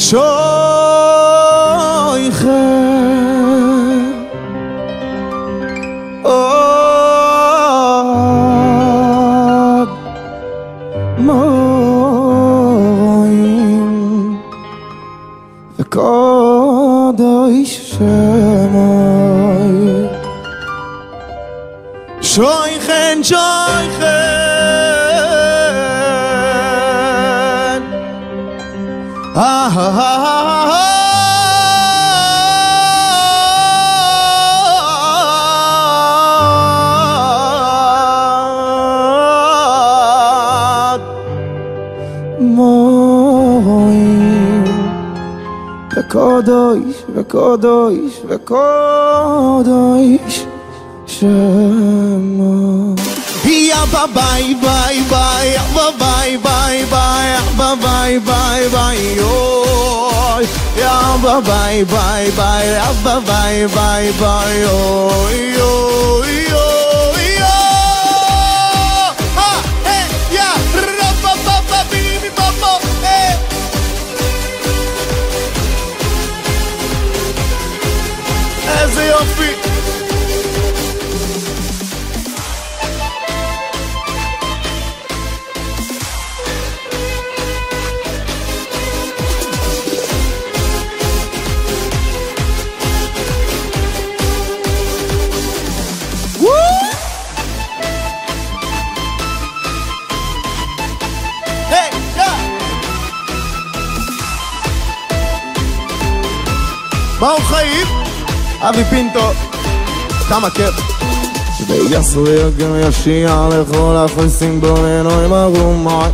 עוד מורים וקודש שמוי שויכן וקודש שמו יא ביי ביי ביי ביי ביי ביי ביי ביי ביי יא ביי ביי ביי ביי ביי ביי איזה יופי מאור חיים אבי פינטו כמה כיף ויעשו יגן ישיע לכל החוסים בוננו עם הרומי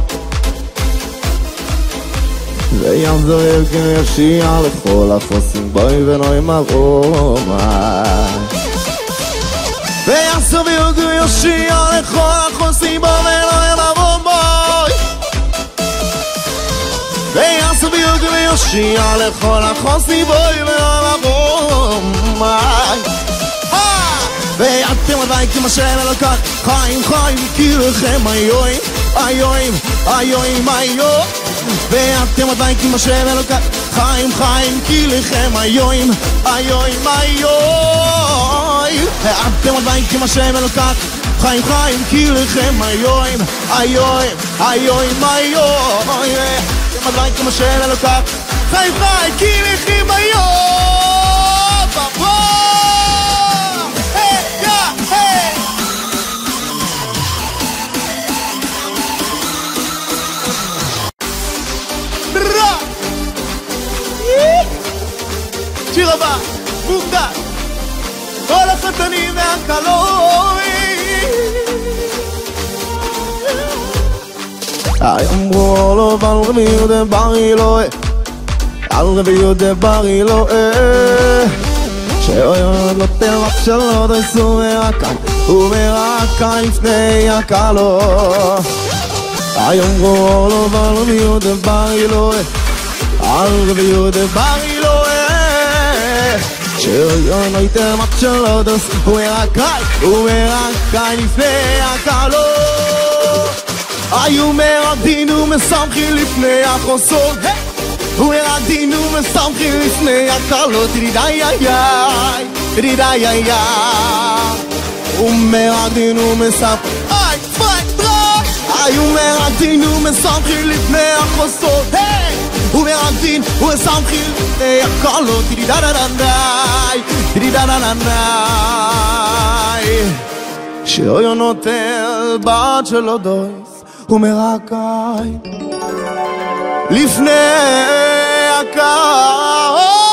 ויעשו יגן ישיע לכל החוסים בוננו עם הרומי ויעשו יגן ישיע לכל החוסים בוננו עם הרומי ויעשו יגן ישיע לכל החוסים בוננו עם הרומי ואתם עדיין כמו שם אלוקת חיים חיים כי לכם היואים היואים היואים היואים ואתם עדיין כמו שם אלוקת חיים חיים כי לכם היואים היואים היואים ואתם עדיין כמו שם אלוקת חיים חיים כי לכם היואים היואים היואים היואים אתם עדיין כמו שם אלוקת חיים חיים כי לכם היואים שיר הבא, מוקדש, כל החתנים והקלורים אמרו לו על רבי יהודה בר אלוהי על רבי יהודה בר אלוהי שאוהד לא תלך שלא דייסו מרקן ומרקן לפני הקלות אמרו לו על רבי יהודה בר אלוהי על רבי יהודה בר אלוהי שאוהד לא תלך שלא דייסו ומרקן לפני הקלות היו מרדים ומשמחים לפני החוסות ומרדים ומשמחים לפני הקלות תרידי איי תרידי איי ומרדים ומשמחים היו מרדים ומשמחים לפני החוסות ומרדים ומשמחים לפני הקלות תרידי תרידי שאוהד נוטל בת שלו דויס ומרקאי לפני הקהל